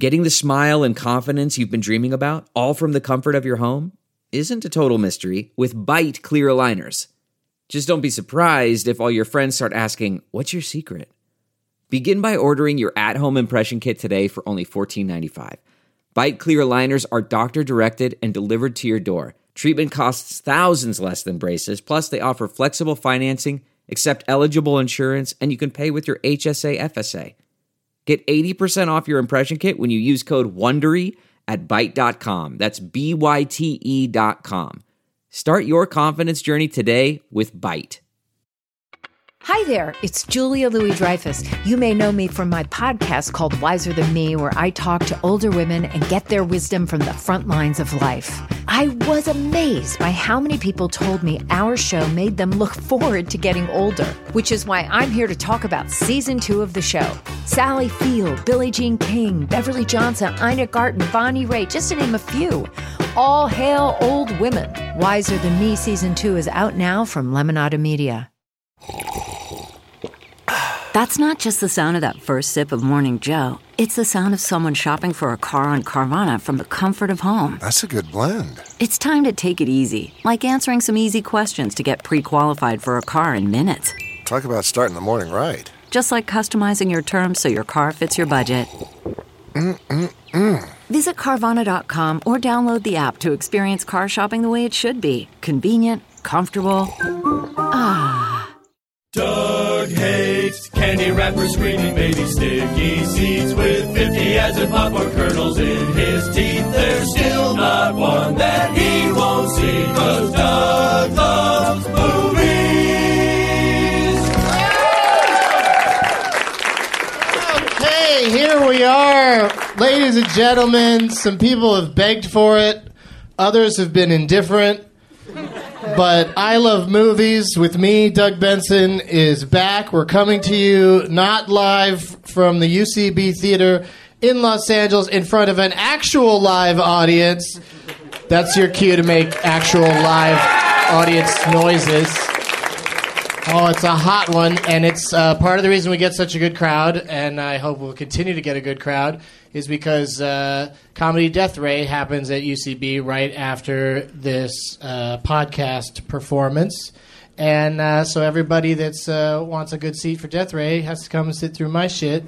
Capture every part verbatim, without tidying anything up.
Getting the smile and confidence you've been dreaming about, all from the comfort of your home, isn't a total mystery with Byte clear aligners. Just don't be surprised if all your friends start asking, what's your secret? Begin by ordering your at-home impression kit today for only fourteen ninety-five. Byte clear aligners are doctor-directed and delivered to your door. Treatment costs thousands less than braces, plus they offer flexible financing, accept eligible insurance, and you can pay with your H S A F S A. Get eighty percent off your impression kit when you use code WONDERY at byte dot com. That's B Y T E dot com. Start your confidence journey today with Byte. Hi there, it's Julia Louis-Dreyfus. You may know me from my podcast called Wiser Than Me, where I talk to older women and get their wisdom from the front lines of life. I was amazed by how many people told me our show made them look forward to getting older, which is why I'm here to talk about season two of the show. Sally Field, Billie Jean King, Beverly Johnson, Ina Garten, Bonnie Raitt, just to name a few. All hail old women. Wiser Than Me season two is out now from Lemonada Media. That's not just the sound of that first sip of Morning Joe. It's the sound of someone shopping for a car on Carvana from the comfort of home. That's a good blend. It's time to take it easy, like answering some easy questions to get pre-qualified for a car in minutes. Talk about starting the morning right. Just like customizing your terms so your car fits your budget. Mm-mm-mm. Visit Carvana dot com or download the app to experience car shopping the way it should be. Convenient, comfortable. Ah. Doug hates candy wrappers, screaming baby sticky seeds with fifty ads and popcorn kernels in his teeth. There's still not one that he won't see, 'cause Doug loves movies. Okay, here we are. Ladies and gentlemen, some people have begged for it. Others have been indifferent. But I Love Movies with me, Doug Benson, is back. We're coming to you not live from the U C B Theater in Los Angeles in front of an actual live audience. That's your cue to make actual live audience noises. Oh, it's a hot one, and it's uh, part of the reason we get such a good crowd, and I hope we'll continue to get a good crowd, is because uh, Comedy Death Ray happens at U C B right after this uh, podcast performance. And uh, so everybody that uh, wants a good seat for Death Ray has to come and sit through my shit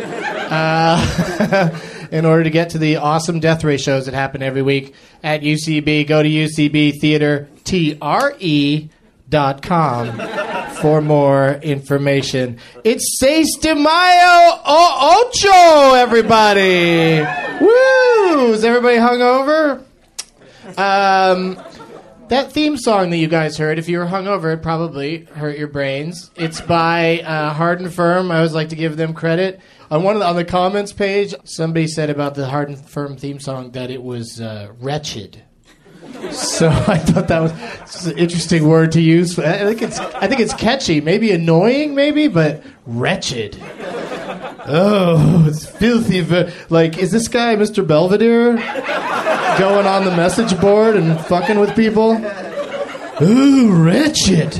uh, in order to get to the awesome Death Ray shows that happen every week at U C B. Go to U C B Theater, T R E dot com for more information. It's Seis de Mayo o Ocho, everybody. Woo! Is everybody hungover? Um, that theme song that you guys heard, if you were hungover, it probably hurt your brains. It's by uh, Hard and Firm. I always like to give them credit. On one of the, on the comments page, somebody said about the Hard and Firm theme song that it was uh, wretched. So I thought that was an interesting word to use. I think it's I think it's catchy, maybe annoying, maybe, but wretched. Oh, it's filthy. Like, is this guy Mister Belvedere going on the message board and fucking with people? Ooh, wretched.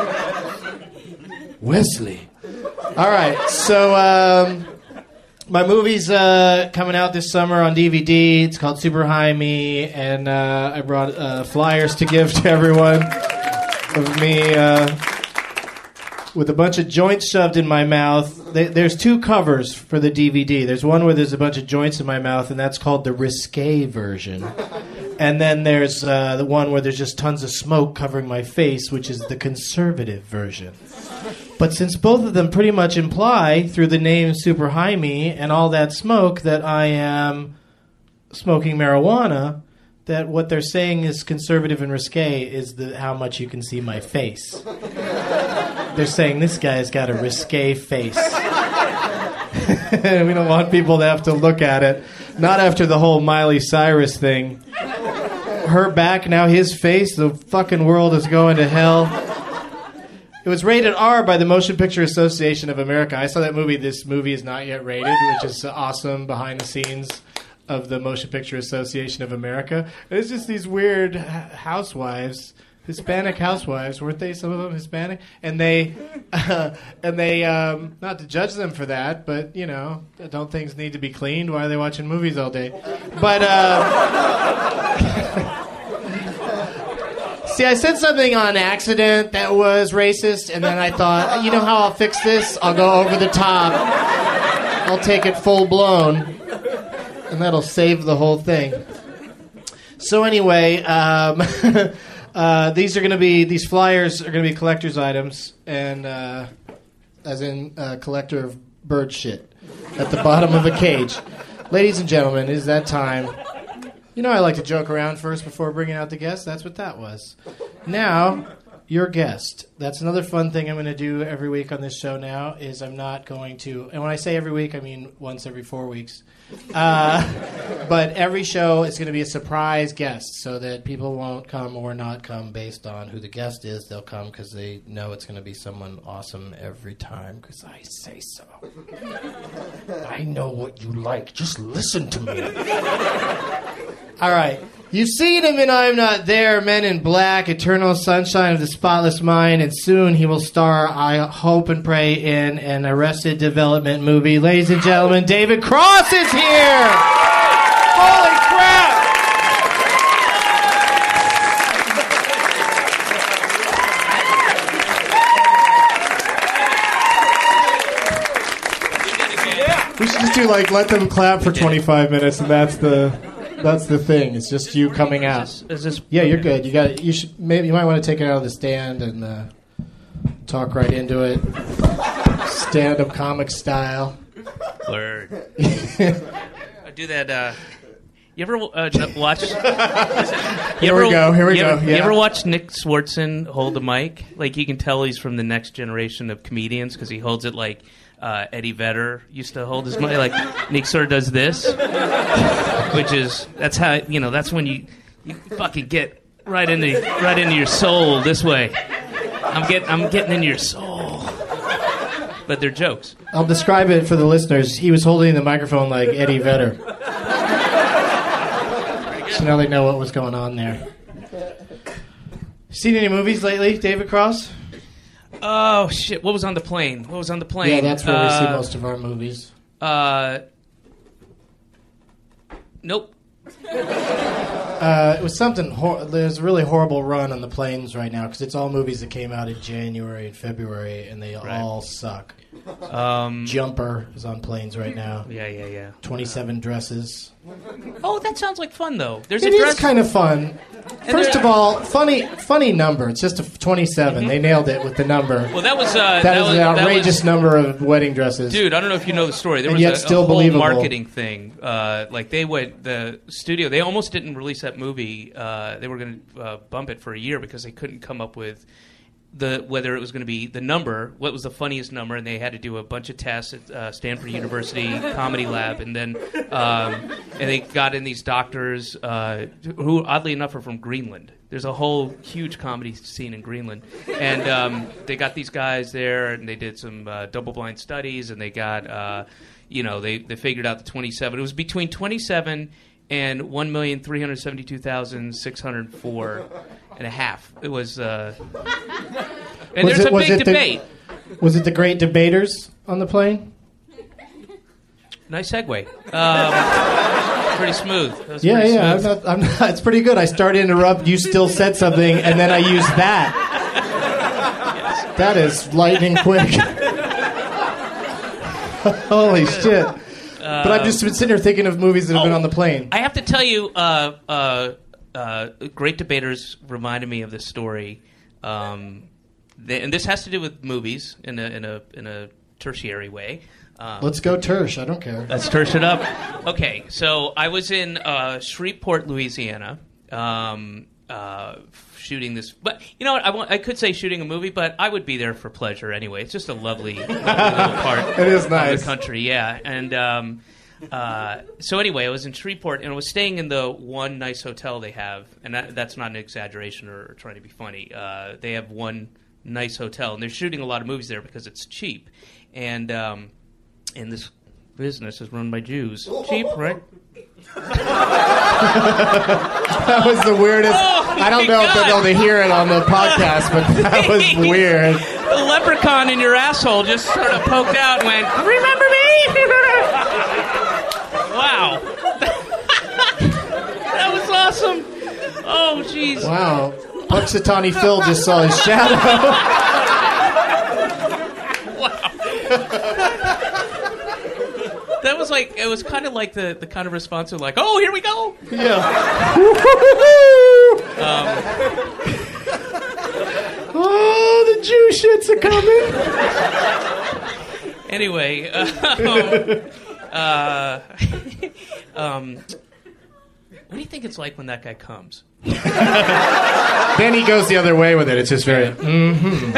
Wesley. All right, so um, my movie's uh, coming out this summer on D V D. It's called Super High Me, and uh, I brought uh, flyers to give to everyone of me uh, with a bunch of joints shoved in my mouth. There's two covers for the D V D. There's one where there's a bunch of joints in my mouth, and that's called the risque version. And then there's uh, the one where there's just tons of smoke covering my face, which is the conservative version. But since both of them pretty much imply, through the name Super High Me and all that smoke, that I am smoking marijuana, that what they're saying is conservative and risque is the how much you can see my face. They're saying this guy's got a risque face. We don't want people to have to look at it. Not after the whole Miley Cyrus thing. Her back, now his face, the fucking world is going to hell. It was rated R by the Motion Picture Association of America. I saw that movie. This movie is not yet rated, which is awesome behind the scenes of the Motion Picture Association of America. It's just these weird housewives Hispanic housewives, weren't they? Some of them Hispanic, and they, uh, and they, um, not to judge them for that, but you know, don't things need to be cleaned? Why are they watching movies all day? But uh, see, I said something on accident that was racist, and then I thought, you know how I'll fix this? I'll go over the top. I'll take it full blown, and that'll save the whole thing. So anyway. Um, Uh, these are going to be these flyers are going to be collector's items, and uh, as in uh, collector of bird shit at the bottom of a cage. Ladies and gentlemen, it is that time. You know I like to joke around first before bringing out the guest. That's what that was. Now, your guest. That's another fun thing I'm going to do every week on this show now is I'm not going to, and when I say every week, I mean once every four weeks. Uh, but every show is going to be a surprise guest so that people won't come or not come based on who the guest is. They'll come because they know it's going to be someone awesome every time because I say so. I know what you like. Just listen to me. All right. You've seen him in I'm Not There, Men in Black, Eternal Sunshine of the Spotless Mind, and soon he will star, I hope and pray, in an Arrested Development movie. Ladies and gentlemen, David Cross is here! Holy crap! We should just do, like, let them clap for twenty-five minutes, and that's the... That's the thing. It's just you coming out. Is this, is this, yeah, you're good. You got. You should. Maybe you might want to take it out of the stand and uh, talk right into it, stand-up comic style. Word. I do that. Uh, you ever uh, watch? Here ever, we go. Here we you go. Ever, yeah. You ever watch Nick Swartzen hold a mic? Like you can tell he's from the next generation of comedians because he holds it like uh, Eddie Vedder used to hold his mic. Like Nick sort of does this. Which is that's how you know that's when you you fucking get right into right into your soul this way. I'm getting I'm getting into your soul. But they're jokes. I'll describe it for the listeners. He was holding the microphone like Eddie Vedder. So now they know what was going on there. Seen any movies lately, David Cross? Oh shit! What was on the plane? What was on the plane? Yeah, that's where uh, we see most of our movies. Uh. Nope. Uh, it was something. Hor- there's a really horrible run on the planes right now because it's all movies that came out in January and February, and they right. all suck. Um, Jumper is on planes right now. Yeah, yeah, yeah. twenty-seven Dresses. Oh, that sounds like fun though. There's it a dress- is kind of fun. First of all, funny, funny number. It's just a twenty-seven. Mm-hmm. They nailed it with the number. Well, that was uh, that, that is was, an outrageous was, number of wedding dresses. Dude, I don't know if you know the story. There and was yet a, still a whole believable. marketing thing. Uh, like they went the studio. They almost didn't release that movie. Uh, they were going to uh, bump it for a year because they couldn't come up with the whether it was going to be the number, what was the funniest number, and they had to do a bunch of tests at uh, Stanford University Comedy Lab, and then um, and they got in these doctors uh, who, oddly enough, are from Greenland. There's a whole huge comedy scene in Greenland, and um, they got these guys there, and they did some uh, double-blind studies, and they got, uh, you know, they they figured out the twenty-seven. It was between twenty-seven and one million three hundred seventy-two thousand six hundred four and a half. It was, uh, and was there's it, a big the, debate. Was it the Great Debaters on the plane? Nice segue. Um, pretty smooth. That was yeah, pretty yeah. I'm smooth. not, I'm not, it's pretty good. I started to interrupt. You still said something, and then I used that. Yes. That is lightning quick. Holy shit. Uh, but I've just been sitting here thinking of movies that have oh, been on the plane. I have to tell you, uh, uh, uh, Great Debaters reminded me of this story. Um, they, and this has to do with movies in a, in a, in a tertiary way. Um, Let's go Tersh. I don't care. Let's Tersh it up. Okay, so I was in uh, Shreveport, Louisiana, um, uh, shooting this. But you know what? I, want, I could say shooting a movie, but I would be there for pleasure anyway. It's just a lovely, lovely little part it is nice. of the country. Yeah, and um, uh, so anyway, I was in Shreveport, and I was staying in the one nice hotel they have, and that, that's not an exaggeration or, or trying to be funny. Uh, they have one nice hotel, and they're shooting a lot of movies there because it's cheap, and. Um, And this business is run by Jews. Cheap, right? That was the weirdest. Oh, I don't know my if they'll be able to hear it on the podcast, but that was weird. The leprechaun in your asshole just sort of poked out and went, remember me? Wow. That was awesome. Oh, jeez. Wow. Punxsutawney Phil just saw his shadow. That was like, it was kind of like the, the kind of response of like, oh, here we go. Yeah. Um, oh, the Jew shits are coming. anyway, um, uh, um, what do you think it's like when that guy comes? Then he goes the other way with it. It's just very, mm-hmm.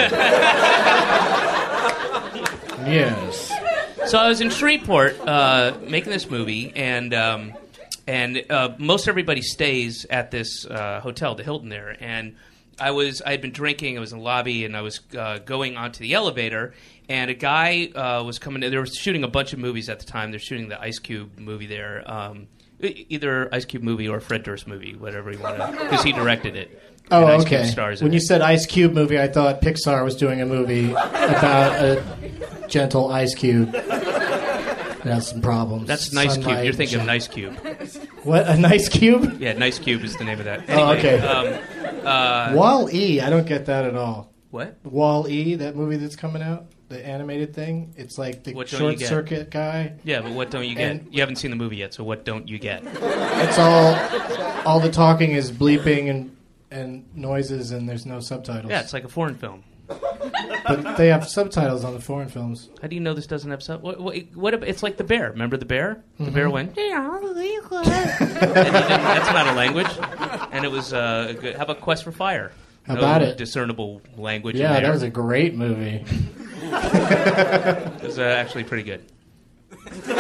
Yes. So I was in Shreveport uh, making this movie, and um, and uh, most everybody stays at this uh, hotel, the Hilton there. And I was I had been drinking. I was in the lobby, and I was uh, going onto the elevator, and a guy uh, was coming in. They were shooting a bunch of movies at the time. They're shooting the Ice Cube movie there, um, either Ice Cube movie or Fred Durst movie, whatever you want to, because he directed it. Oh, Ice okay. Cube stars in when it. you said Ice Cube movie, I thought Pixar was doing a movie about a gentle Ice Cube. It has some problems. That's Nice Sunlight Cube. You're thinking of and Nice Cube. What, a Nice Cube? Yeah, Nice Cube is the name of that. Oh, Anyway, okay. Um, uh, Wall-E, I don't get that at all. what? Wall-E, that movie that's coming out, the animated thing. It's like the What don't you short get? circuit guy. Yeah, but what don't you get? And- You haven't seen the movie yet, so what don't you get? It's all, all the talking is bleeping and and noises, and there's no subtitles. Yeah, it's like a foreign film. But they have subtitles on the foreign films. How do you know this doesn't have sub? What, what, what ab- it's like the bear. Remember the bear? The bear went. and he didn't, that's not a language. And it was uh, a good. How about Quest for Fire? How no about it? Discernible language. Yeah, in there. that was a great movie. It was uh, actually pretty good. It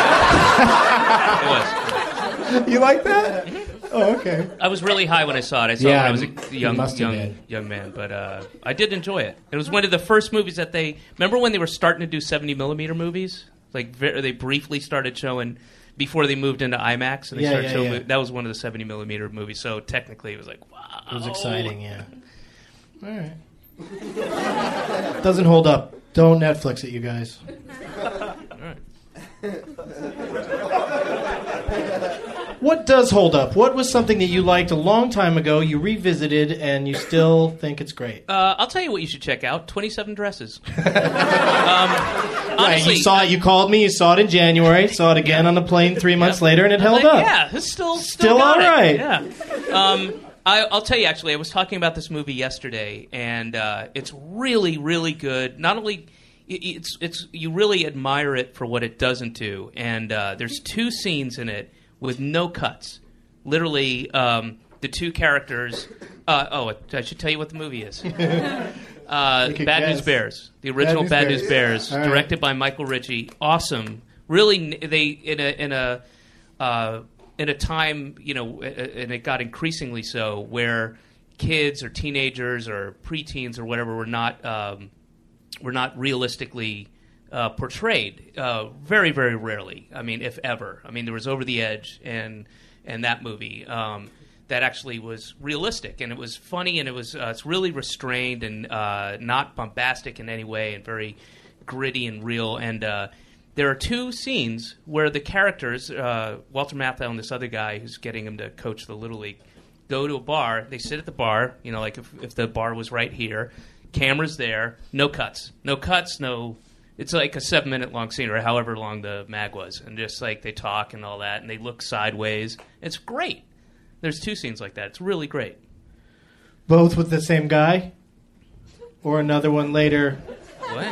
was. You like that? Oh, okay. I was really high when I saw it. I saw Yeah, it when I was you a young, must have young, been. young man, but uh, I did enjoy it. It was one of the first movies that they remember when they were starting to do seventy millimeter movies. Like very, they briefly started showing before they moved into IMAX, and they Yeah, started yeah, showing. yeah. That was one of the seventy millimeter movies. So technically, it was like wow, It was exciting, yeah. All right. Doesn't hold up. Don't Netflix it, you guys. What does hold up? What was something that you liked a long time ago, you revisited, and you still think it's great? Uh, I'll tell you what you should check out: twenty-seven Dresses. um, Right, honestly, you saw it. You called me. You saw it in January. Saw it again on the plane three months later, and it I was held like, up. Yeah, it's still Still got all it. right. Yeah. Um, I, I'll tell you. Actually, I was talking about this movie yesterday, and uh, it's really, really good. Not only it- it's it's you really admire it for what it doesn't do, and uh, there's two scenes in it with no cuts. Literally, um, the two characters. Uh, oh, I should tell you what the movie is. Uh, We could Bad News guess. Bears, the original News Bad Bears. News Bears, All right. directed by Michael Ritchie. Awesome, really. n- They in a in a uh, in a time, you know, a- a- and it got increasingly so, where kids or teenagers or preteens or whatever were not um, were not realistically uh, portrayed. Uh, very very rarely. I mean, if ever. I mean, there was Over the Edge and and that movie. Um, that actually was realistic, and it was funny, and it was uh, it's really restrained and uh, not bombastic in any way, and very gritty and real. And uh, there are two scenes where the characters, uh, Walter Matthau and this other guy who's getting him to coach the Little League, go to a bar. They sit at the bar, you know, like if, if the bar was right here, cameras there, no cuts, no cuts, no. It's like a seven-minute long scene, or however long the mag was, and just like they talk and all that, and they look sideways. It's great. There's two scenes like that. It's really great. Both with the same guy? Or another one later? What?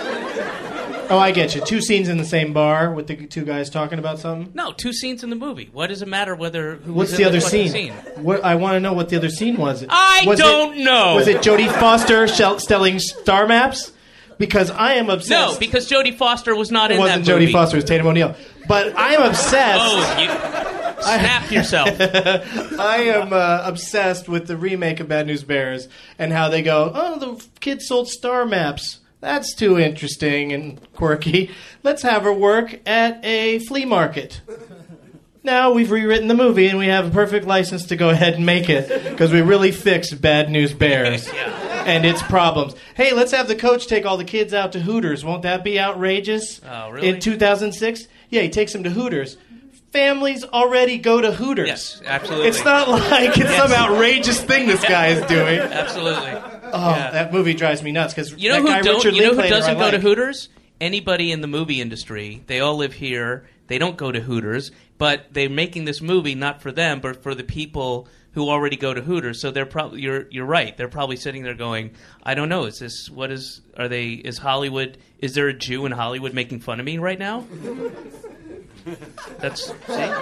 Oh, I get you. Two scenes in the same bar with the two guys talking about something? No, two scenes in the movie. What does it matter whether who What's was the in other fucking scene? What, I want to know what the other scene was. I Was don't it, know. Was it Jodie Foster shell, selling star maps? Because I am obsessed. No, because Jodie Foster was not it in wasn't that movie. Jodie Foster. It was Tatum O'Neal. But I am obsessed. Oh, you snap yourself. I am uh, obsessed with the remake of Bad News Bears and how they go, oh, the kid sold star maps. That's too interesting and quirky. Let's have her work at a flea market. now we've rewritten the movie and we have a perfect license to go ahead and make it because we really fixed Bad News Bears Yeah. and its problems. Hey, let's have the coach take all the kids out to Hooters. Won't that be outrageous? Oh, really? In two thousand six? Yeah, he takes them to Hooters. Families already go to Hooters. Yes, absolutely. It's not like it's some outrageous thing this guy is doing. Absolutely. Oh, Yeah. that movie drives me nuts because You know that who guy don't? Richard You know who Linklater doesn't I go to like. Hooters? Anybody in the movie industry. They all live here. They don't go to Hooters, but they're making this movie not for them, but for the people who already go to Hooters. So they're probably you're you're right. They're probably sitting there going, I don't know. Is this what is? Are they? Is Hollywood? Is there a Jew in Hollywood making fun of me right now? That's see.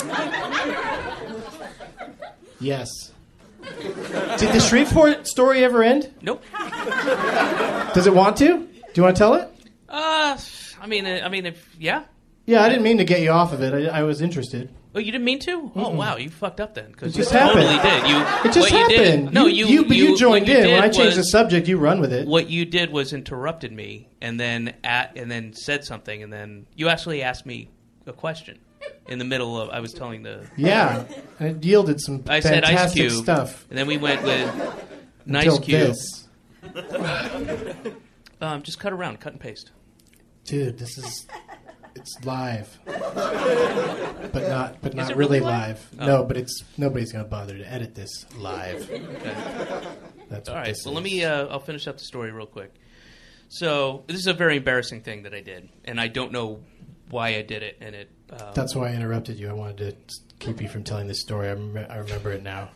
Yes. Did the Shreveport story ever end? Nope. Does it want to? Do you want to tell it? Uh, I mean, uh, I mean, if yeah. Yeah, I didn't mean to get you off of it. I, I was interested. Oh, you didn't mean to? Oh, wow, you fucked up then. Cause It just you happened. totally did. You, It just what you did- happened. no, you, you, but you, joined what you in. did When I changed the was- subject, you run with it. What you did was interrupted me, and then at, and then said something, and then you actually asked me a question in the middle of. I was telling the. Yeah, and it yielded some I said Ice fantastic Cube, stuff. and then we went with Nice Until Cube. this. Um, just cut around, cut and paste. Dude, this is it's live, but not but not it really really live? live. No, but it's nobody's gonna bother to edit this live. Okay. That's All what right. this Well, let is. me. Uh, I'll finish up the story real quick. So this is a very embarrassing thing that I did, and I don't know why I did it. And it. Um, That's why I interrupted you. I wanted to s- keep you from telling this story. I, rem- I remember it now.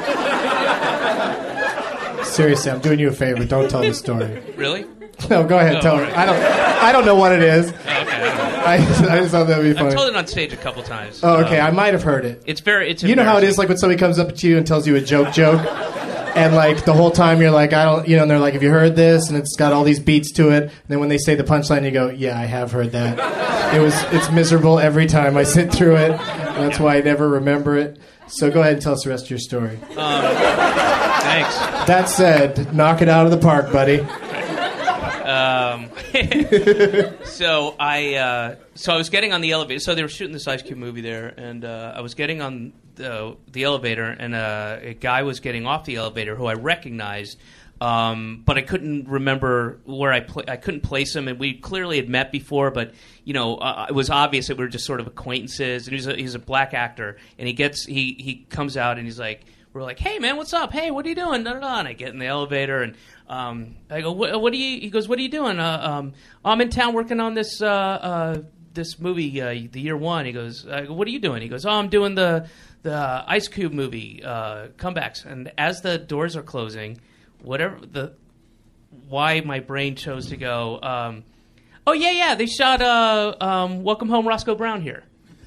Seriously, I'm doing you a favor. Don't tell the story. really. No, go ahead. Oh, tell all it. right. I don't. I don't know what it is. Oh, okay. I don't know. I, I just thought that would be funny. I've told it on stage a couple times. Oh, okay. Um, I might have heard it. It's very. It's You know how it embarrassing. is, like when somebody comes up to you and tells you a joke, joke, and like the whole time you're like, I don't, you know, and they're like, have you heard this? And it's got all these beats to it. And then when they say the punchline, you go, yeah, I have heard that. It was, it's miserable every time I sit through it. And that's why I never remember it. So go ahead and tell us the rest of your story. Thanks. That said, knock it out of the park, buddy. Um, so I uh, so I was getting on the elevator. So they were shooting this Ice Cube movie there, and uh, I was getting on the, the elevator, and uh, a guy was getting off the elevator who I recognized, um, but I couldn't remember where I pla- I couldn't place him, and we clearly had met before, but you know uh, it was obvious that we were just sort of acquaintances. And he's a, he's a black actor, and he gets he he comes out and he's like. We're like, hey man, what's up? Hey, what are you doing? Da, da, da. And I get in the elevator and um, I go, what, what are you? He goes, what are you doing? Uh, um, I'm in town working on this uh, uh, this movie, uh, the year one. He goes, I go, what are you doing? He goes, oh, I'm doing the the Ice Cube movie uh, comebacks. And as the doors are closing, whatever the why my brain chose to go, um, oh yeah, yeah, they shot uh, um, Welcome Home, Roscoe Brown here.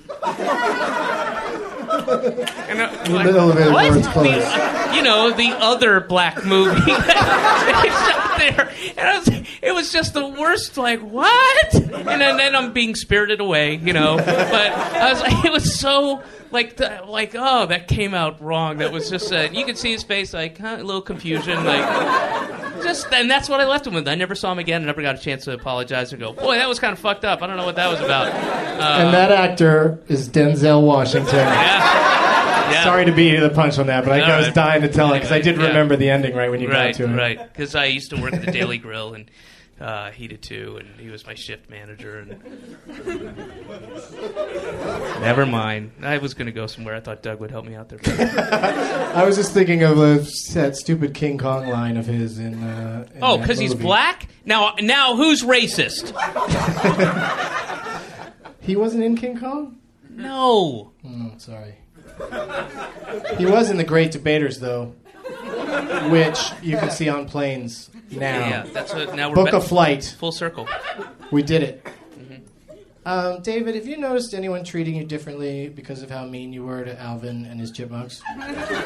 And, uh, The like, elevator what? doors closed. The, you know, the other black movie that they shot there. And I was, it was just the worst, like, what? And then, then I'm being spirited away, you know. But I was like, it was so, like, the, like oh, that came out wrong. That was just, uh, you could see his face, like, huh, a little confusion, like, just, and that's what I left him with. I never saw him again. I never got a chance to apologize and go, boy, that was kind of fucked up. I don't know what that was about. Uh, And that actor is Denzel Washington. yeah. Yeah. Sorry to beat you to the punch on that, but I, All I was right. dying to tell it because I did Yeah. remember the ending right when you Right, got to it. right. Because I used to work at the Daily Grill, and uh, he did too, and he was my shift manager. And never mind. I was going to go somewhere. I thought Doug would help me out there. I was just thinking of uh, that stupid King Kong line of his in. Uh, in Oh, that because he's movie. black? Now, now who's racist? He wasn't in King Kong? No. Oh, sorry. He was in The Great Debaters, though, which you can see on planes now. Yeah, that's what. Now we're Book ba- a flight. full circle. We did it. Mm-hmm. Um, David, have you noticed anyone treating you differently because of how mean you were to Alvin and his chipmunks? You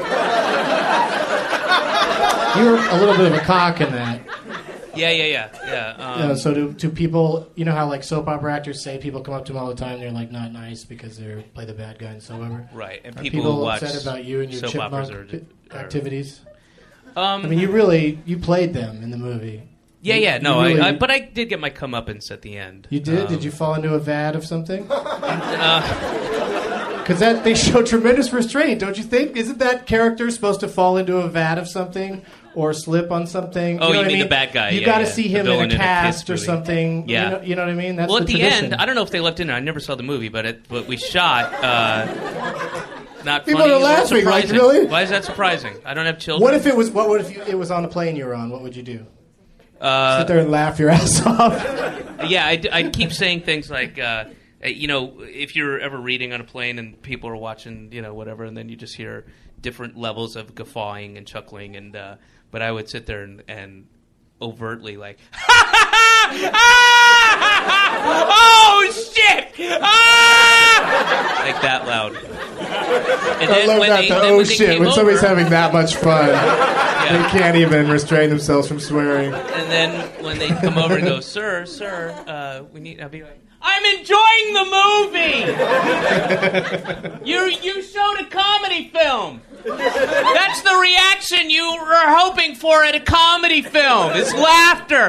were a little bit of a cock in that. Yeah, yeah, yeah, yeah. Um, You know, so do, do people, you know how like soap opera actors say people come up to them all the time, they're like not nice because they play the bad guy in soap opera? right, and Are people, people, who watch upset about you and your soap operas chipmunk are, pi- are- activities? Um, I mean, you really, you played them in the movie. yeah, yeah. No, you really- I, I, but I did get my comeuppance at the end. You did? Um, Did you fall into a vat of something? Because that they show tremendous restraint, don't you think? Isn't that character supposed to fall into a vat of something or slip on something? Oh, you, know you what mean I the bad guy? You Yeah, got to yeah. see The him villain in a in a cast or kids movie. something. Yeah. You know, you know what I mean? That's well, the at the tradition. end, I don't know if they left in there. I never saw the movie, but it, what we shot, uh, not People funny. are a little laughing, like, surprising. really? Why is that surprising? I don't have children. What if it was? What would if you, it was on a plane you were on? What would you do? Uh, Sit there and laugh your ass off. Yeah, I'd, I'd keep saying things like, uh, you know, if you're ever reading on a plane and people are watching, you know, whatever, and then you just hear different levels of guffawing and chuckling, and uh, but I would sit there and, and overtly like, oh shit, ah! Like that loud. And I love when that. they- The then oh when they shit! came When somebody's over- having that much fun, they can't even restrain themselves from swearing. And then when they come over and go, sir, sir, uh, we need. I'll be like, I'm enjoying the movie. you you showed a comedy film. That's the reaction you were hoping for at a comedy film. It's laughter.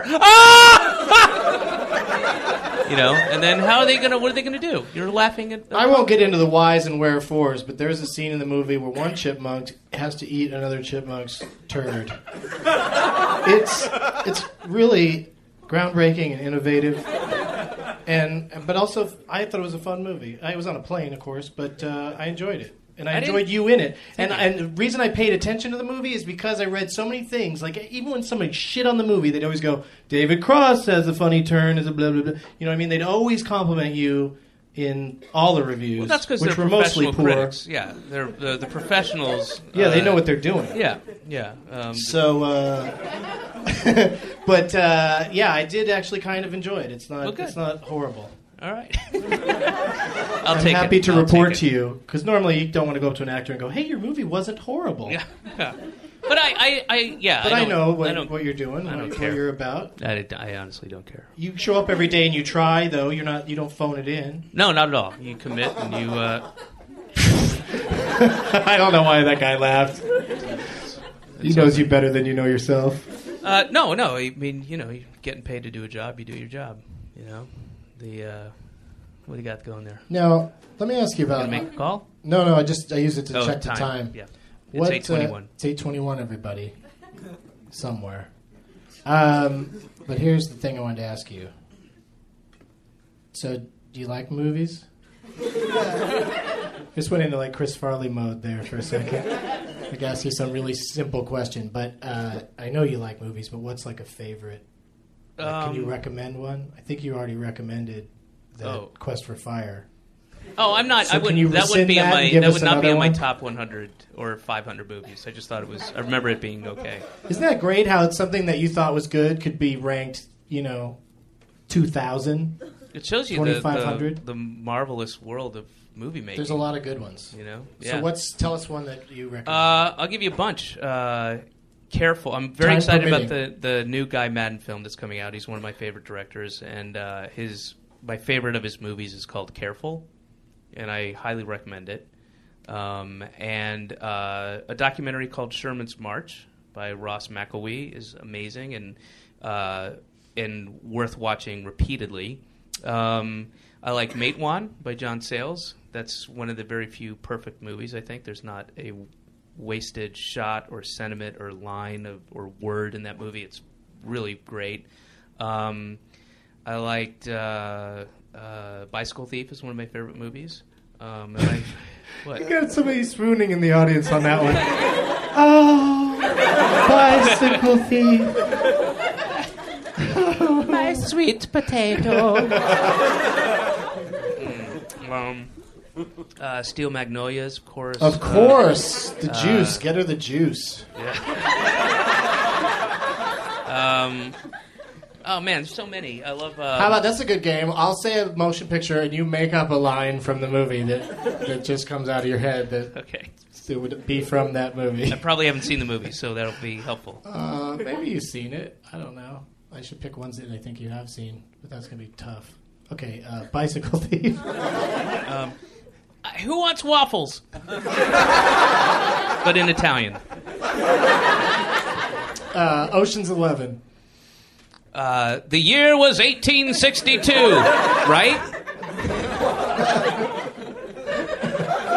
Ah! You know, and then how are they gonna? What are they gonna do? You're laughing at. I won't get into the whys and wherefores, but there's a scene in the movie where one chipmunk has to eat another chipmunk's turd. It's it's really groundbreaking and innovative, and but also I thought it was a fun movie. I was on a plane, of course, but uh, I enjoyed it. And I, I enjoyed didn't- you in it. And and the reason I paid attention to the movie is because I read so many things. Like, even when somebody shit on the movie, they'd always go, David Cross has a funny turn, is a blah, blah, blah. You know what I mean? They'd always compliment you in all the reviews, Well, that's because which they're were mostly professional poor. critics. Yeah, they're the, the professionals. Yeah, they uh, know what they're doing. Yeah, yeah. Um, So, uh, but, uh, yeah, I did actually kind of enjoy it. It's not, Well, good. it's not horrible. all right. I'll I'm take happy it. to I'll report take to it. you, because normally you don't want to go up to an actor and go, hey, your movie wasn't horrible. Yeah, yeah. But I, I, I yeah. But I, don't- know I what, don't- what you're doing, I don't what, care. what you're about. I, I honestly don't care. You show up every day and you try, though. You're not. You don't phone it in. No, not at all. You commit and you. Uh, I don't know why that guy laughed. He knows you better than you know yourself. uh, no, no. I mean, you know, you're getting paid to do a job. You do your job. You know, the. Uh, what do you got going there? Now, let me ask you about. Gonna make a call? No, no. I just I use it to Oh, check the time. Yeah. It's What, eight twenty-one. Uh, it's eight twenty-one. Everybody, somewhere. Um, but here's the thing I wanted to ask you. So, do you like movies? Just went into like Chris Farley mode there for a second. I could ask you some really simple question, but uh, I know you like movies. But what's like a favorite? Like, can you Um, recommend one? I think you already recommended the Oh. Quest for Fire. Oh, I'm not. So I can wouldn't. you That wouldn't rescind be in that my. and give That us would not be another in my one? top one hundred or five hundred movies. I just thought it was. I remember it being okay. Isn't that great? How it's something that you thought was good could be ranked, you know, two thousand. It shows you the, twenty-five the, hundred? the marvelous world of movie making. There's a lot of good ones. You know. So Yeah. what's tell us one that you recommend? Uh, I'll give you a bunch. Uh, Careful. I'm very Time excited about permitting. the, the new Guy Madden film that's coming out. He's one of my favorite directors, and uh, his my favorite of his movies is called Careful, and I highly recommend it. Um, and uh, a documentary called Sherman's March by Ross McElwee is amazing and uh, and worth watching repeatedly. Um, I like Matewan by John Sayles. That's one of the very few perfect movies. I think there's not a wasted shot or sentiment or line of or word in that movie. It's really great. Um, I liked uh, uh, Bicycle Thief is one of my favorite movies. Um, and I, what? You got somebody swooning in the audience on that one. Oh, Bicycle Thief. My sweet potato. mm, um, uh, Steel Magnolias, of course. Of course, the juice. Get her the juice. Um, oh man, there's so many. I love. Uh, How about that's a good game? I'll say a motion picture, and you make up a line from the movie that that just comes out of your head that Okay. it would be from that movie. I probably haven't seen the movie, so that'll be helpful. Uh, maybe you've seen it. I don't know. I should pick ones that I think you have seen, but that's gonna be tough. Okay, uh, Bicycle Thief. Uh, Who wants waffles? But in Italian. Uh, Ocean's Eleven. Uh, the year was eighteen sixty-two, right?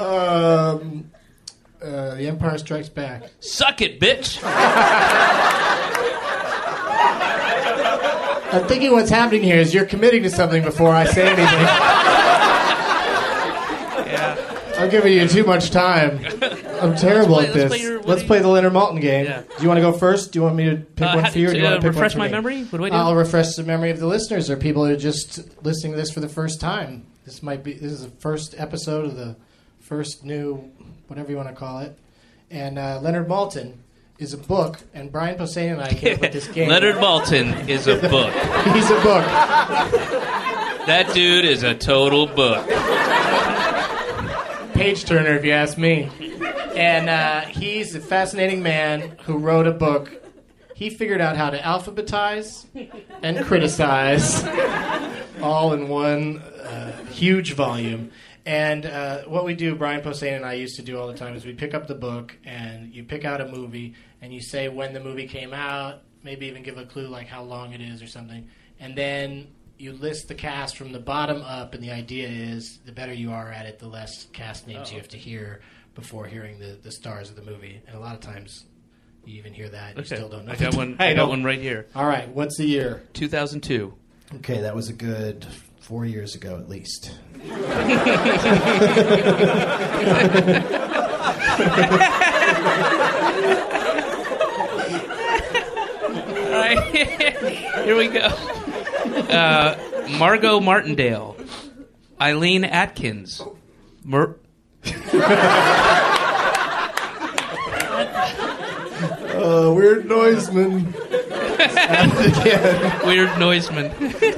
Um, uh, The Empire Strikes Back. Suck it, bitch. I'm thinking what's happening here is you're committing to something before I say anything. Yeah. I'm giving you too much time. I'm terrible Let's play- at this. let's play your- what Let's do you- play the Leonard Maltin game. Yeah. Do you want to go first? Do you want me to pick Uh, one ha- for you, or do you to, want uh, to pick refresh one my for me? memory? What do I do? I'll refresh the memory of the listeners, or people who are just listening to this for the first time. This might be this is the first episode of the first new, whatever you want to call it. And uh, Leonard Maltin is a book, and Brian Posehn and I came up with this game. Leonard Maltin is a book. He's a book. That dude is a total book. Page turner, if you ask me. And uh, he's a fascinating man who wrote a book. He figured out how to alphabetize and criticize all in one uh, huge volume. And uh, what we do, Brian Posehn and I used to do all the time, is we pick up the book and you pick out a movie and you say when the movie came out, maybe even give a clue like how long it is or something. And then you list the cast from the bottom up, and the idea is the better you are at it, the less cast names Oh. you have to hear before hearing the, the stars of the movie. And a lot of times you even hear that and Okay. you still don't know. I got the one. I title. got one right here. All right, what's the year? two thousand two. Okay, that was a good four years ago at least. All right, here we go. Uh, Margot Martindale, Eileen Atkins, Mer- Uh, Weird Noiseman. Weird Noiseman.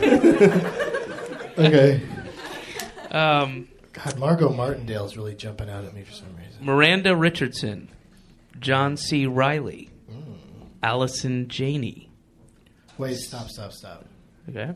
Okay. Um, God, Margot Martindale's really jumping out at me for some reason. Miranda Richardson, John C. Reilly, Mm. Allison Janney. Wait, stop, stop, stop. Okay.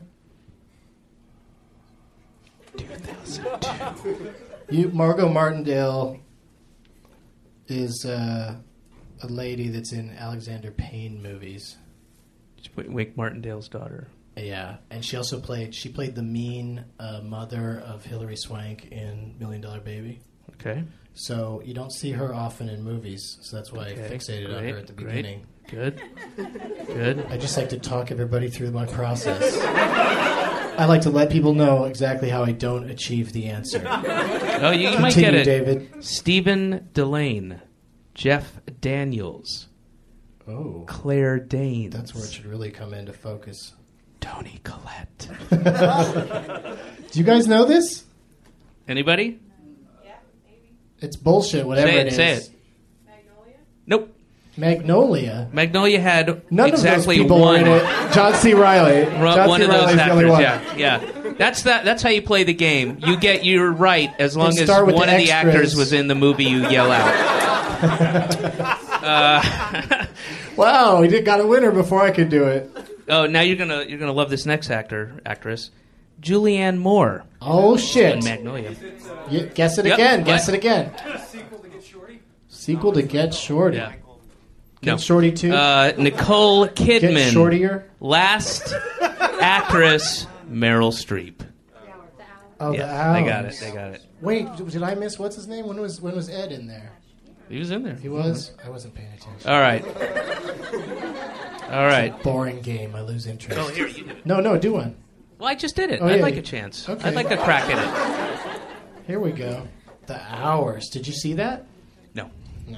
You, Margot Martindale is uh, a lady that's in Alexander Payne movies. Wake Martindale's daughter. Yeah, and she also played. She played the mean uh, mother of Hilary Swank in Million Dollar Baby. Okay. So you don't see her often in movies, so that's why Okay, I fixated on great, her at the great. beginning. Good. Good. I just like to talk everybody through my process. I like to let people know exactly how I don't achieve the answer. Oh, you, you might get Continue, it. David. Stephen Delane, Jeff Daniels, Oh, Claire Danes. that's where it should really come into focus. Tony Collette. Do you guys know this? Anybody? It's bullshit, whatever Say it, it is. say it. Nope. Magnolia. Magnolia had None exactly of those people one, were in it. John C. Reilly. ru- John one C. of those Reilly's the only actors. one. Yeah, yeah. That's that. That's how you play the game. You get you're right as long They as start one with of the the extras. actors was in the movie. You yell out. uh, Wow, he did got a winner before I could do it. oh, now you're gonna you're gonna love this next actor actress, Julianne Moore. Oh In shit! Magnolia. You, guess it Yep. again. Guess What? it again. Sequel to Get Shorty. Yeah. Get No. Shorty two. Uh, Nicole Get Kidman. Shortier. Last actress, Meryl Streep. Oh, the Yeah, they got Owls. it. They got it. Wait, did I miss what's his name? When was when was Ed in there? He was in there. He was. I wasn't paying attention. All right. All right. Boring game. I lose interest. Oh, here you do it. No, no, do one. Well, I just did it. Oh, I'd yeah, like you- a chance. okay. I'd like a crack at it. Here we go. The Hours. Did you see that? No. No.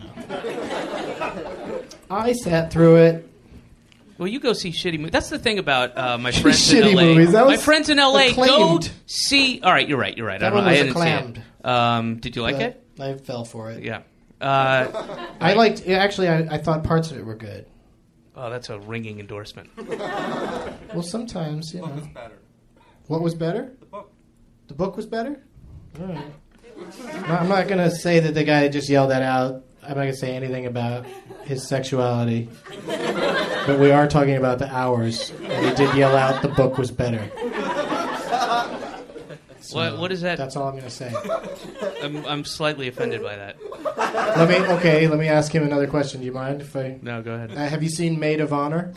I sat through it. Well, you go see shitty movies. That's the thing about uh, my friends Shitty in L A. movies. That My was friends in L A go acclaimed. see. All right, you're right. You're right. That I, don't one know. I was didn't acclaimed. see it. Um, did you like but it? I fell for it. Yeah. Uh, I liked. Actually, I, I thought parts of it were good. oh, that's a ringing endorsement. Well, sometimes you know. What was better? What was better? The book. The book was better. All right. No, I'm not gonna say that the guy just yelled that out. I'm not gonna say anything about his sexuality. But we are talking about the Hours, and he did yell out the book was better. So What? What is that? That's all I'm gonna say. I'm, I'm slightly offended by that. Let me. Okay. Let me ask him another question. Do you mind if I? No, go ahead. Uh, have you seen Maid of Honor?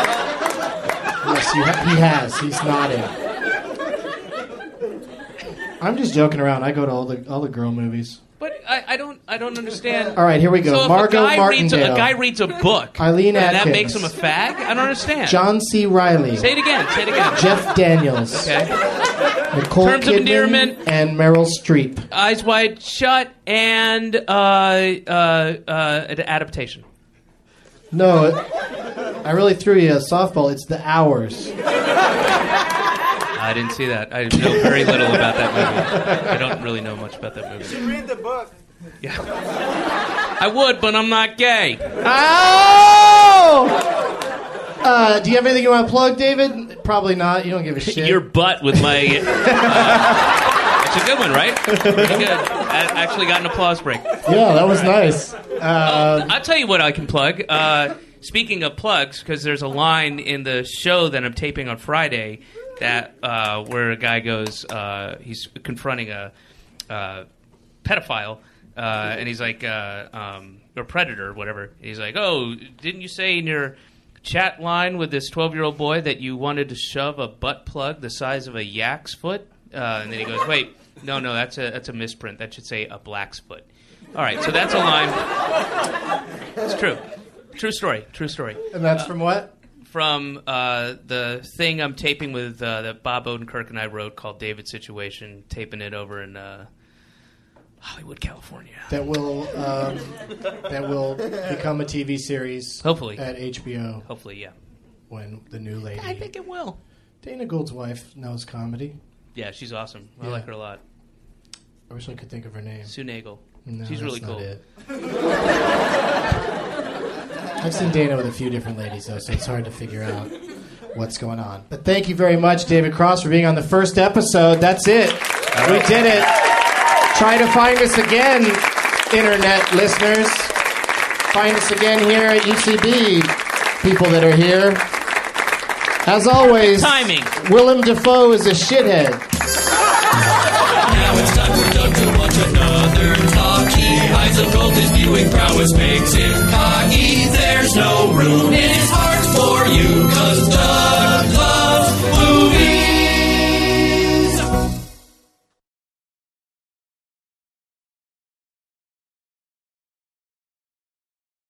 Yes, you ha- he has. He's nodding. I'm just joking around. I go to all the all the girl movies. But I, I don't I don't understand. All right, here we go. So if Margot a guy reads a, Martindale. a guy reads a book, Eileen and that Atkins. makes him a fag? I don't understand. John C. Reilly. Say it again. Say it again. Jeff Daniels. Okay. Nicole Terms of Kidman endearment. and Meryl Streep. Eyes Wide Shut and uh, uh, uh, an adaptation. No, it, I really threw you a softball. It's The Hours. I didn't see that. I know very little about that movie. I don't really know much about that movie. You should read the book. Yeah. I would, but I'm not gay. Oh! Uh, do you have anything you want to plug, David? Probably not. You don't give a shit. Your butt with my... Uh, it's a good one, right? Pretty good. I actually got an applause break. Yeah, that was nice. Uh, I'll tell you what I can plug. Uh, speaking of plugs, because there's a line in the show that I'm taping on Friday that uh, where a guy goes, uh, he's confronting a uh, pedophile, uh, and he's like, uh, um, or predator, or whatever. He's like, oh, didn't you say in your chat line with this twelve-year-old boy that you wanted to shove a butt plug the size of a yak's foot? Uh, and then he goes, wait, no, no, that's a that's a misprint. That should say a black's foot. All right, so that's a line. It's true. True story. True story. and that's from what? From uh, the thing I'm taping with uh, that Bob Odenkirk and I wrote called David's Situation, taping it over in uh, Hollywood, California. That will um, that will become a T V series. Hopefully. At H B O. Hopefully, yeah. When the new lady. I think it will. Dana Gould's wife knows comedy. Yeah, she's awesome. I Yeah. like her a lot. I wish I could think of her name. Sue Nagel. No, she's really that's cool. not it. I've seen Dana with a few different ladies, though, so it's hard to figure out what's going on. But thank you very much, David Cross, for being on the first episode. That's it. We did it. Try to find us again, Internet listeners. Find us again here at U C B, people that are here. As always, Timing. Willem Dafoe is a shithead. Now it's time for Doug to watch another talkie. Eyes of gold, his viewing prowess makes him cocky. There's no room in his heart for you, 'cause